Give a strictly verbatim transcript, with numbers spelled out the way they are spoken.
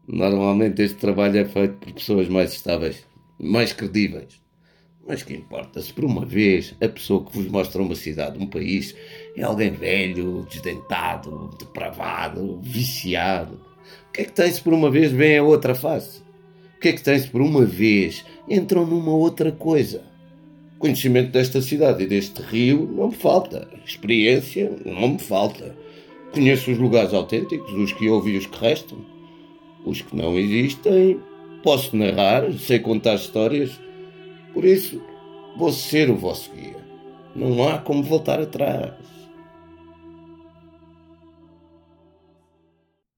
Normalmente este trabalho é feito por pessoas mais estáveis, mais credíveis. Mas que importa, se por uma vez a pessoa que vos mostra uma cidade, um país, é alguém velho, desdentado, depravado, viciado. O que é que tem se por uma vez vem a outra face? O que é que tem se por uma vez entram numa outra coisa? Conhecimento desta cidade e deste rio não me falta. Experiência não me falta. Conheço os lugares autênticos, os que houve e os que restam. Os que não existem, posso narrar, sei contar histórias. Por isso, vou ser o vosso guia. Não há como voltar atrás.